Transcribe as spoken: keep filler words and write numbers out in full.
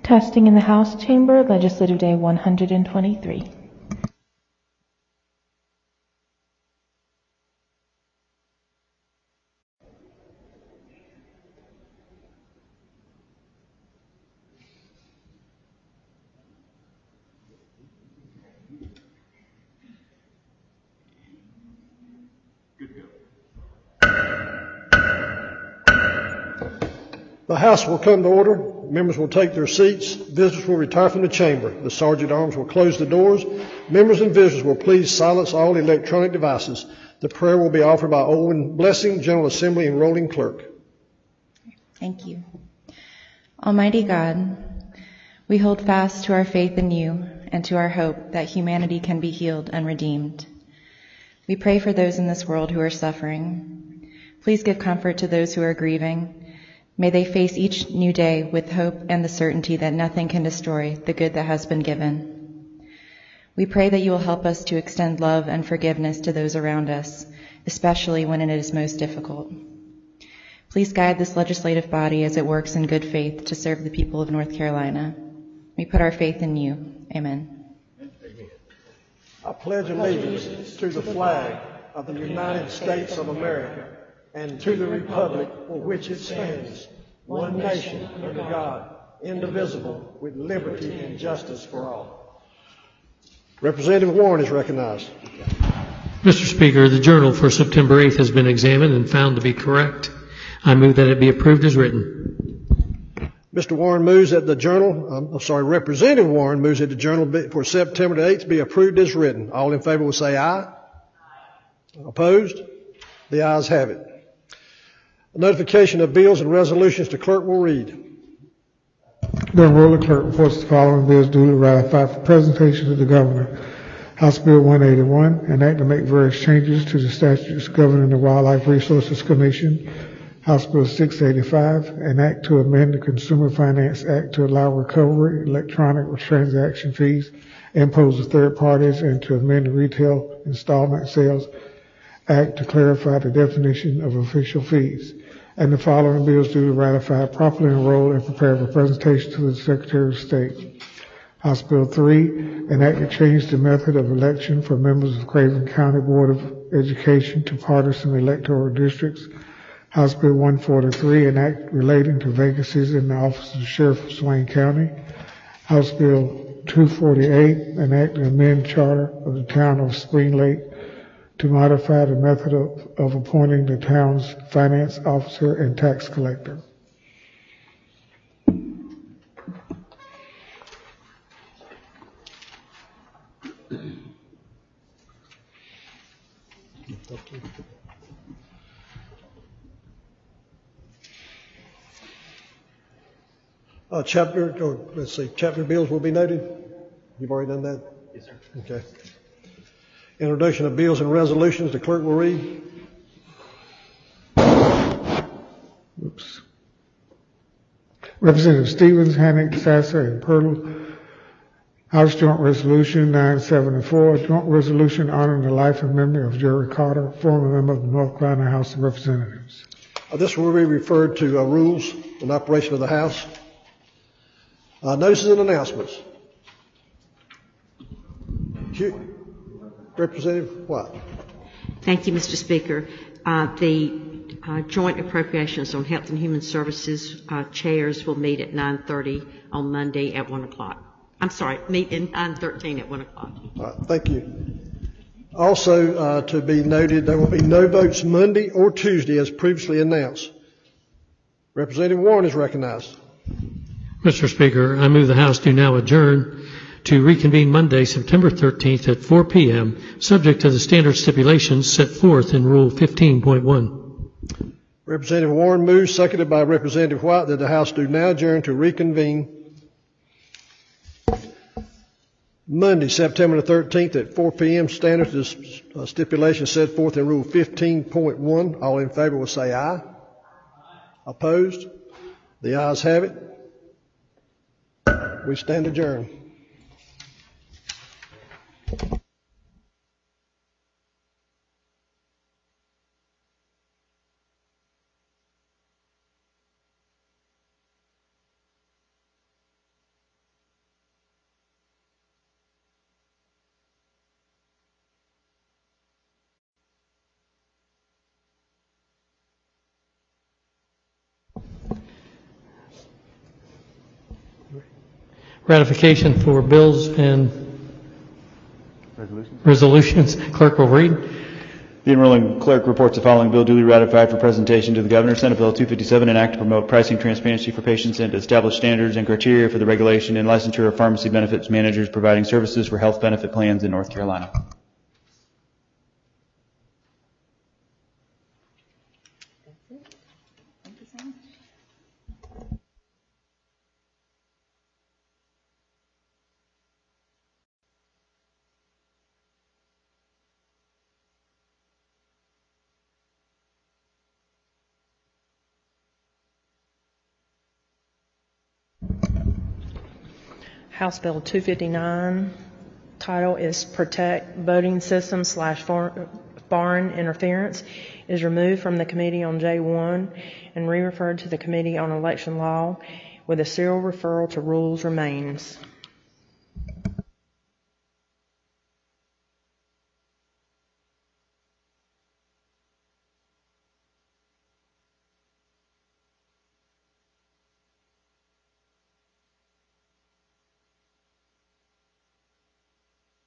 Testing in the House Chamber, Legislative Day one hundred twenty-three. The House will come to order. Members will take their seats. Visitors will retire from the chamber. The Sergeant at Arms will close the doors. Members and visitors will please silence all electronic devices. The prayer will be offered by Owen Blessing, General Assembly Enrolling Clerk. Thank you. Almighty God, we hold fast to our faith in you and to our hope that humanity can be healed and redeemed. We pray for those in this world who are suffering. Please give comfort to those who are grieving. May they face each new day with hope and the certainty that nothing can destroy the good that has been given. We pray that you will help us to extend love and forgiveness to those around us, especially when it is most difficult. Please guide this legislative body as it works in good faith to serve the people of North Carolina. We put our faith in you. Amen. Amen. I pledge allegiance to the flag of the United States of America and to the republic for which it stands, one nation under God, indivisible, with liberty and justice for all. Representative Warren is recognized. Mister Speaker, the journal for September eighth has been examined and found to be correct. I move that it be approved as written. Mister Warren moves that the journal, um, I'm sorry, Representative Warren moves that the journal be, for September the eighth be approved as written. All in favor will say aye. Aye. Opposed? The ayes have it. A notification of bills and resolutions the clerk will read. The enrolling clerk reports the following bills duly ratified for presentation to the governor. House Bill one eighty-one, an act to make various changes to the statutes governing the Wildlife Resources Commission. House Bill six eighty-five, an act to amend the Consumer Finance Act to allow recovery electronic transaction fees imposed on third parties and to amend the Retail Installment Sales Act to clarify the definition of official fees. And the following bills duly ratified, properly enrolled, and prepared for presentation to the Secretary of State. House Bill three, an act to change the method of election for members of Craven County Board of Education to partisan electoral districts. House Bill one forty-three, an act relating to vacancies in the office of the Sheriff of Swain County. House Bill two forty-eight, an act to amend charter of the town of Spring Lake to modify the method of, of appointing the town's finance officer and tax collector. Uh, chapter, or let's see, chapter bills will be noted. You've already done that? Yes, sir. Okay. Introduction of bills and resolutions, the clerk will read. Oops. Representative Stevens, Hannick, Sasser, and Pirtle. House Joint Resolution nine seventy-four, Joint Resolution honoring the life and memory of Jerry Carter, former member of the North Carolina House of Representatives. Uh, this will be referred to uh, rules and operation of the House. Uh, notices and announcements. Q- Representative White. Thank you, Mister Speaker. Uh, the uh, Joint Appropriations on Health and Human Services uh, chairs will meet at nine thirty on Monday at one o'clock. I'm sorry, meet at nine thirteen at one o'clock. All right, thank you. Also, uh, to be noted, there will be no votes Monday or Tuesday as previously announced. Representative Warren is recognized. Mister Speaker, I move the House do now adjourn to reconvene Monday, September thirteenth at four p.m., subject to the standard stipulations set forth in Rule fifteen point one. Representative Warren moves, seconded by Representative White, that the House do now adjourn to reconvene Monday, September the thirteenth at four p.m., standard to the stipulations set forth in Rule fifteen point one. All in favor will say aye. Opposed? The ayes have it. We stand adjourned. Ratification for bills and Resolutions. resolutions. Clerk will read. The enrolling clerk reports the following bill duly ratified for presentation to the governor. Senate Bill two fifty-seven, an act to promote pricing transparency for patients and to establish standards and criteria for the regulation and licensure of pharmacy benefits managers providing services for health benefit plans in North Carolina. House Bill two fifty-nine, title is Protect Voting System slash Foreign Interference, is removed from the Committee on J one and re-referred to the Committee on Election Law with a serial referral to Rules remains.